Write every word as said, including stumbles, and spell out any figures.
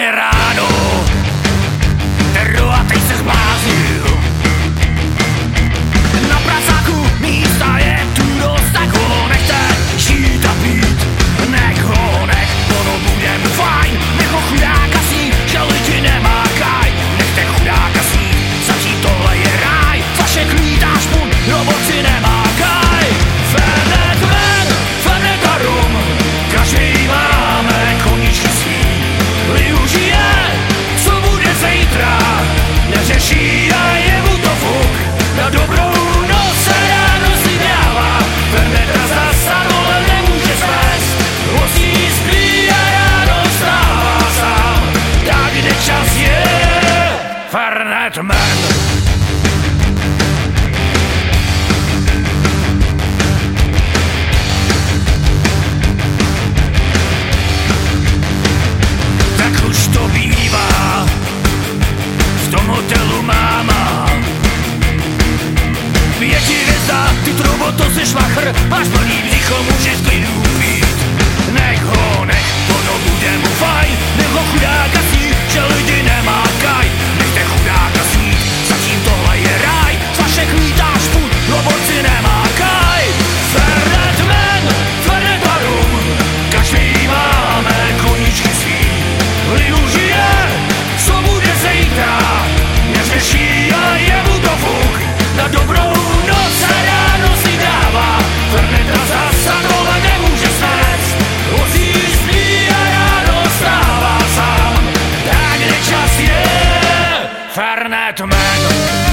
je ráno, Teru a teď se zbláznil. Na pracáku místa je tu dost, tak ho nechte žít a pít. Nech ho, nech, ono bude mu fajn. Nech ho chudáka sní, že lidi nemákaj. Nechte chudáka sní, zatím tohle je ráj. Flašek lítá špun, roboci nemákaj. Fernet ven, Fernet a rum, každý máme koníčky svý. Využije, co bude zítra, neřeší a je mu to fuk. Na dobrou noc se ráno si dává, Ferneta zase dole nemůže svést. Osí spí a ráno stává sám, tak kde čas je Fernet Man. Tak už to bývá, v tom hotelu máma. Pěti hvězda, ty trobo, to jsi švachr, máš plný břicho, můžeš klidu pít. Nech ho, nech, ono bude mu fajn. Nech ho chudáka sní, že lidi nemákaj. Nechte chudáka sní, zatím tohle je ráj. Flašek lítá špun, roboci nemákaj. Fernet Man, Fernet a rum, každý máme koníčky svý. Využije, co bude zítra, neřeší a je mu to fuk. Na dobrou noc a ráno si dává, Ferneta zasa dole nemůže snést. Osí spí a ráno stává sám, tak kde čas je Fernet Man.